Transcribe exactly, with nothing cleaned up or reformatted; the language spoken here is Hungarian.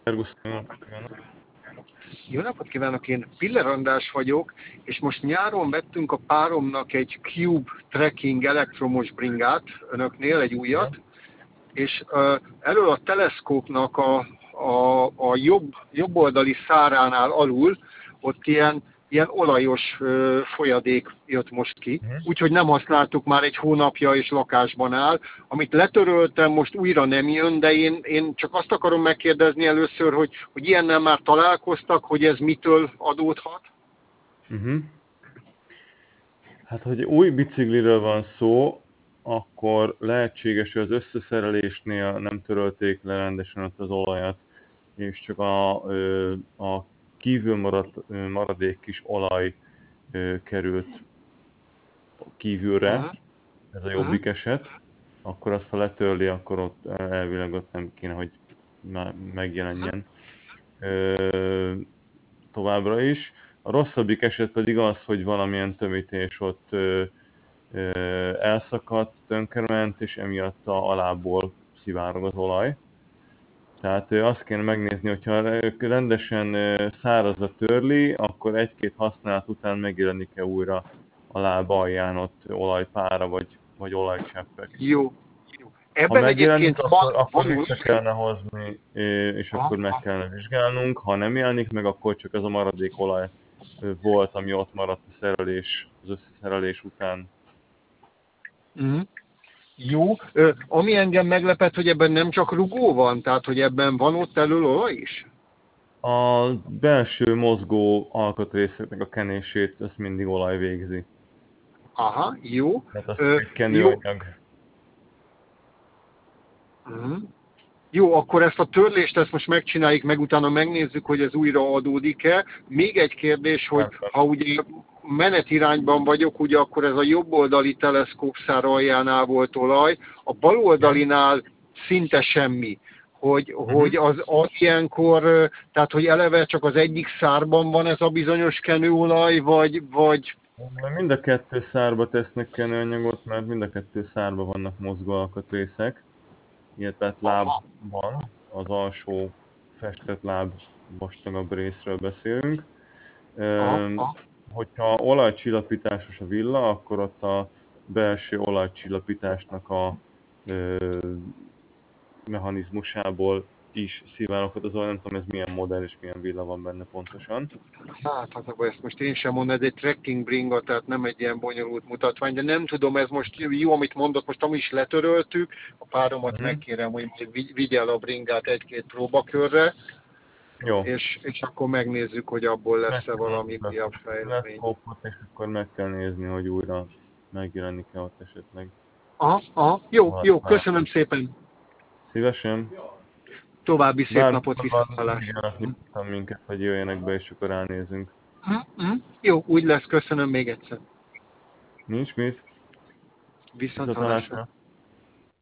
Szervusz, jó napot kívánok! Jó napot kívánok, én Piller András vagyok, és most nyáron vettünk a páromnak egy Cube Trekking elektromos bringát önöknél, egy újat, és uh, elől a teleszkópnak a, a, a jobb, jobb oldali száránál alul, ott ilyen, ilyen olajos uh, folyadék jött most ki, úgyhogy nem használtuk már egy hónapja, és lakásban áll. Amit letöröltem, most újra nem jön, de én, én csak azt akarom megkérdezni először, hogy, hogy ilyennel már találkoztak, hogy ez mitől adódhat? Uh-huh. Hát, hogy új bicikliről van szó, akkor lehetséges, hogy az összeszerelésnél nem törölték le rendesen ott az olajat, és csak a, a kívül maradt, maradék kis olaj került kívülre, Uh-huh. ez a jobbik eset, akkor azt, ha letörli, akkor ott elvileg ott nem kéne, hogy megjelenjen továbbra is. A rosszabbik eset pedig az, hogy valamilyen tömítés ott ö, ö, elszakadt, tönkrement, és emiatt a alából szivárog az olaj. Tehát ö, azt kéne megnézni, hogyha rendesen ö, szárazra törli, akkor egy-két használat után megjelenik-e újra a láb alján ott olajpára, vagy, vagy olajcseppek. Jó. Jó. Ha Ebben megjelenik, egyébként van, akkor, akkor van vissza kellene hozni, és akkor meg kellene vizsgálnunk. Ha nem jelenik meg, akkor csak az a maradék olaj volt, ami ott maradt a szerelés, az összeszerelés után. uh-huh. Jó. Ö, ami engem meglepett, hogy ebben nem csak rugó van, tehát hogy ebben van ott elől olaj is? A belső mozgó alkatrészeknek a kenését, ezt mindig olaj végzi. Aha, jó. Tehát az Ö, egy jó. kenőanyag. Uh-huh. Jó, akkor ezt a törlést ezt most megcsináljuk, meg utána megnézzük, hogy ez újra adódik-e. Még egy kérdés, hogy ha ugye menetirányban vagyok, ugye akkor ez a jobboldali teleszkópszár aljánál volt olaj, a baloldalinál szinte semmi. Hogy, uh-huh. hogy az, az ilyenkor, tehát hogy eleve csak az egyik szárban van ez a bizonyos kenőolaj, vagy, vagy... Mind a kettő szárba tesznek kenőanyagot, mert mind a kettő szárba vannak mozgó alkatrészek. Illetve lábban, az alsó festett láb vastagabb részről beszélünk. Aha, aha. Hogyha olajcsillapításos a villa, akkor ott a belső olajcsillapításnak a ö, mechanizmusából is szivároghat az olaj, nem tudom ez milyen modell és milyen villa van benne pontosan. Hát, hát akkor ezt most én sem mondom, ez egy trekking bringa, tehát nem egy ilyen bonyolult mutatvány, de nem tudom, ez most jó, amit mondott, most amit is letöröltük, a páromat uh-huh. megkérem, hogy vigye el a bringát egy-két próbakörre, jó. És, és akkor megnézzük, hogy abból lesz-e valami újabb fejlemény. És akkor meg kell nézni, hogy újra megjelenik-e ott esetleg. Aha, aha, jó, jó, köszönöm szépen. Szívesen. További szép Bár napot, viszontlátásra. Bár minket, hogy jöjjenek be, és akkor ránézünk. Uh-huh. Jó, úgy lesz, köszönöm még egyszer. Nincs mit. Viszontlátásra.